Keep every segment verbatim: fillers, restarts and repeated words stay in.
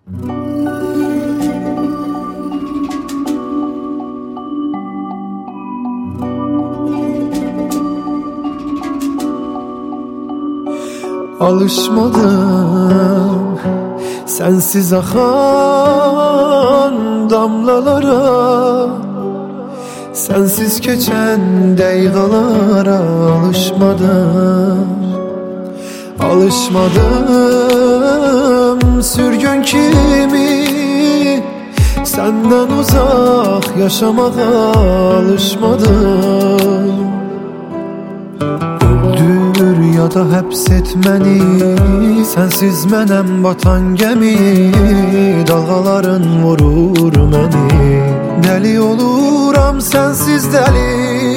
Alışmadım sensiz akan damlalara, sensiz keçen dəqiqalara alışmadım. Alışmadım sürgün kimi senden uzak yaşamağa alışmadım. Öldür ya da həbs məni, sensiz mənəm batan gəmi, dalğaların vurur məni. Dəli oluram sensiz dəli,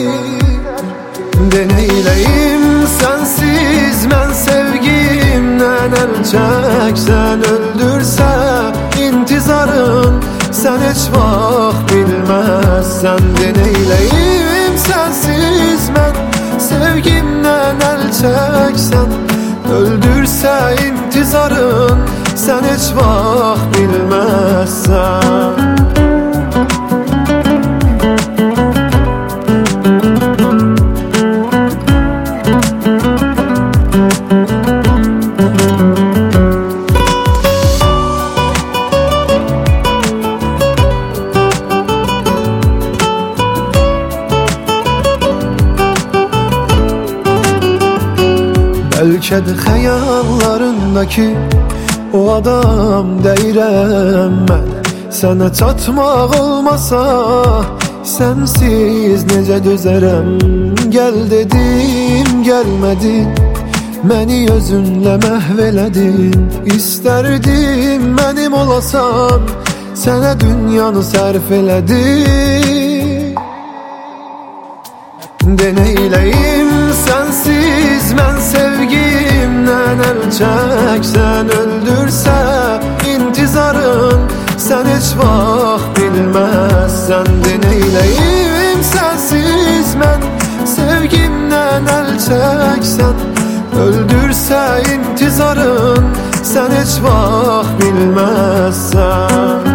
deneyleyim sensiz mən sevgimdən əl çəksən, öldürsə intizarın sen heç vaxt bilməzsən. Deneyleyim sensiz mən sevgimdən əl çəksən, öldürsə intizarın sen heç vaxt bilməzsən. Bəlkə də xəyallarındakı o adam deyirəm mən. Sənə çatmaq olmasa sensiz necə dözərəm. Gəl dedim gəlmədin, məni özünlə məhv elədin. İstərdim mənim olasan, sənə dünyanı sərf elədin. Deneyleyim sensiz mən sevgimdən əl çəksən, öldürsə intizarın sen heç vaxt bilməzsən. Deneyleyim sensiz mən sevgimdən əl çəksən, öldürsə intizarın sen heç vaxt bilməzsən.